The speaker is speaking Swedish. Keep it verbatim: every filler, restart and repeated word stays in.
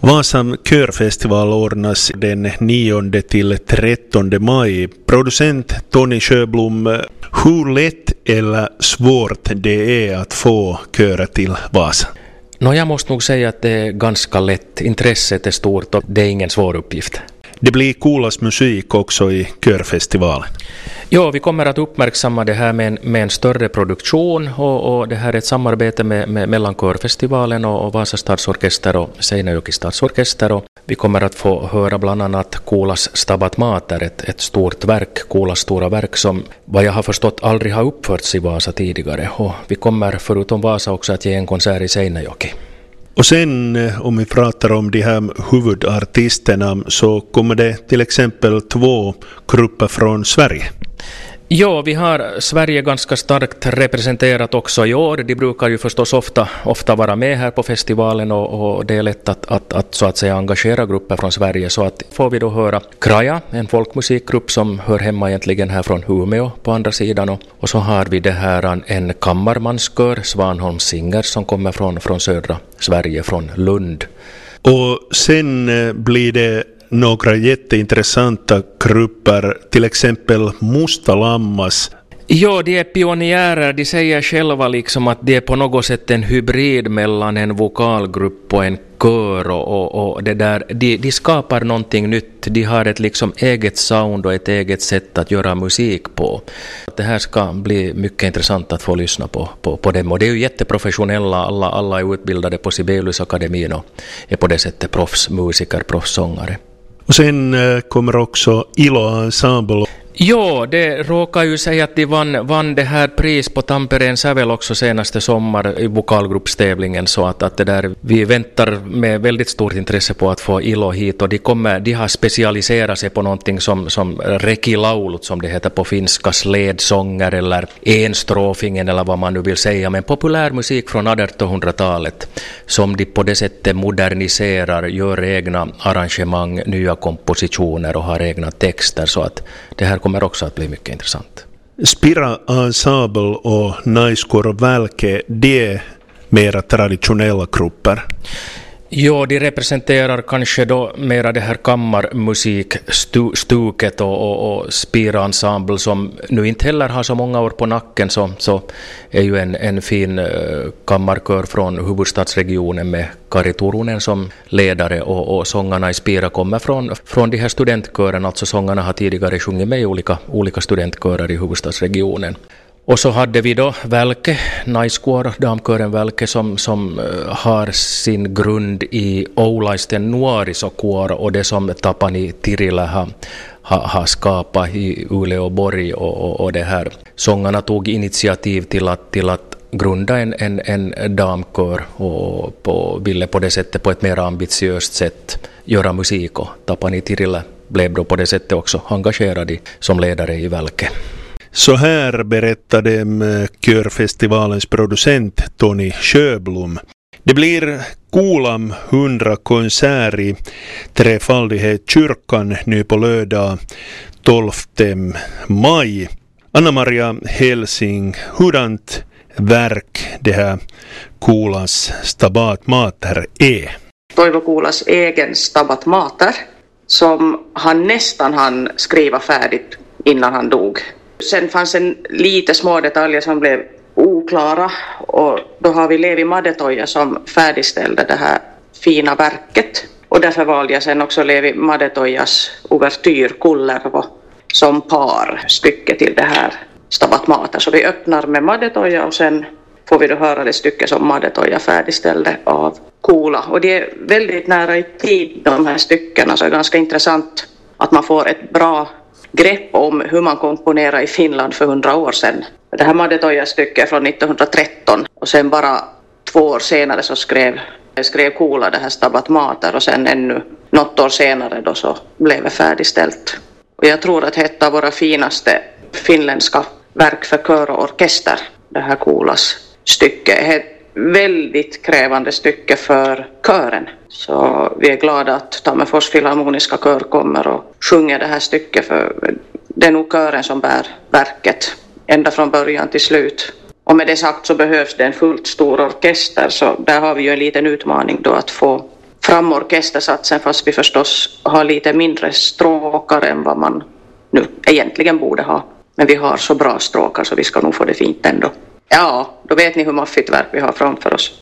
Vasan körfestival ordnas den nionde till trettonde maj. Producent Tony Sjöblom, hur lätt eller svårt det är att få köra till Vasa? No, jag måste nog säga att det är ganska lätt. Intresset är stort och det är ingen svår uppgift. Det blir coolast musik också i körfestivalen. Ja, vi kommer att uppmärksamma det här med en, med en större produktion och, och det här är ett samarbete med, med, mellan körfestivalen och, och Vasa stadsorkester och Seinäjoki stadsorkester. Och vi kommer att få höra bland annat Koolas Stabat Mater, ett, ett stort verk, Koolas stora verk som vad jag har förstått aldrig har uppförts i Vasa tidigare. Och vi kommer förutom Vasa också att ge en konsert i Seinäjoki. Och sen om vi pratar om de här huvudartisterna så kommer det till exempel två grupper från Sverige. Ja, vi har Sverige ganska starkt representerat också i år. De brukar ju förstås ofta, ofta vara med här på festivalen och, och det är lätt att, att, att så att säga engagera grupper från Sverige. Så att får vi då höra Kraja, en folkmusikgrupp som hör hemma egentligen här från Umeå på andra sidan. Och, och så har vi det här en kammarmanskör, Svanholms Singers, som kommer från, från södra Sverige, från Lund. Och sen blir det några jätteintressanta grupper, till exempel Musta Lammas. Ja, de är pionjärer. De säger själva liksom att det är på något sätt en hybrid mellan en vokalgrupp och en kör och, och, och det där. De, de skapar någonting nytt. De har ett liksom eget sound och ett eget sätt att göra musik på. Det här ska bli mycket intressant att få lyssna på, på, på dem. Och det är ju jätteprofessionella. Alla, alla är utbildade på Sibeliusakademin och är på det sättet proffsmusiker, proffssångare. Och sen äh, kommer också Ilo Ensemble. Ja, det råkar ju säga att de vann, vann det här pris på Tampereen Sävel också senaste sommar i vokalgruppstävlingen, så att, att det där, vi väntar med väldigt stort intresse på att få Ilo hit och de, kommer, de har specialiserat sig på någonting som, som rekilaulut som det heter på finska, sledsånger eller enstrofingen eller vad man nu vill säga, men populär musik från artonhundratalet som de på det sättet moderniserar, gör egna arrangemang, nya kompositioner och har egna texter, så att det här kommer också att bli mycket intressant. Spira Ensemble och Naiskor Välke, det är mera traditionella grupper. Ja, de representerar kanske då mera det här kammarmusikstuket och, och, och Spira Ensemble som nu inte heller har så många år på nacken, så, så är ju en, en fin uh, kammarkör från huvudstadsregionen med Kari Turunen som ledare och, och sångarna i Spira kommer från, från de här studentkören, alltså sångarna har tidigare sjungit med i olika, olika studentkörer i huvudstadsregionen. Och så hade vi då Välke, Naiskor, damkören Välke som, som har sin grund i Oulaisten nuorisokor och det som Tapani Tirilä har, har, har skapat i Uleåborg och, och, och det här. Sångarna tog initiativ till att, till att grunda en, en, en damkör och på, ville på det sättet på ett mer ambitiöst sätt göra musik, och Tapani Tirilä blev då på det sättet också engagerad i, som ledare i Välke. Så här berättade körfestivalens producent Tony Sjöblom. Det blir Koolam hundra konsert i Trefaldighetskyrkan nu på lördag tolfte maj. Anna-Maria Helsing, hurdant verk det här Koolas Stabat Mater är? Toivo Koolas egen Stabat Mater som han nästan hann skriva färdigt innan han dog. Sen fanns en lite små detaljer som blev oklara och då har vi Levi Madetoja som färdigställde det här fina verket. Och därför valde jag sen också Levi Madetojas ouvertyr Kullervo som parstycke till det här Stabat Mater. Så vi öppnar med Madetoja och sen får vi då höra det stycke som Madetoja färdigställde av Koola. Och det är väldigt nära i tid de här styckena, så det är ganska intressant att man får ett bra grepp om hur man komponerar i Finland för hundra år sedan. Det här Madetoja-stycket från nittonhundratretton och sen bara två år senare så skrev, skrev Koola det här Stabat Mater och sen ännu något år senare då så blev det färdigställt. Och jag tror att det är ett av våra finaste finländska verk för kör och orkester, det här Koolas stycke. Det är ett väldigt krävande stycke för kören. Så vi är glada att Tammerfors Filharmoniska kör kommer och sjunger det här stycket, för det är nog kören som bär verket ända från början till slut. Och med det sagt så behövs det en fullt stor orkester, så där har vi ju en liten utmaning då att få, fram orkestersatsen, fast vi förstås har lite mindre stråkar än vad man nu egentligen borde ha. Men vi har så bra stråkar så vi ska nog få det fint ändå. Ja, då vet ni hur maffigt verk vi har framför oss.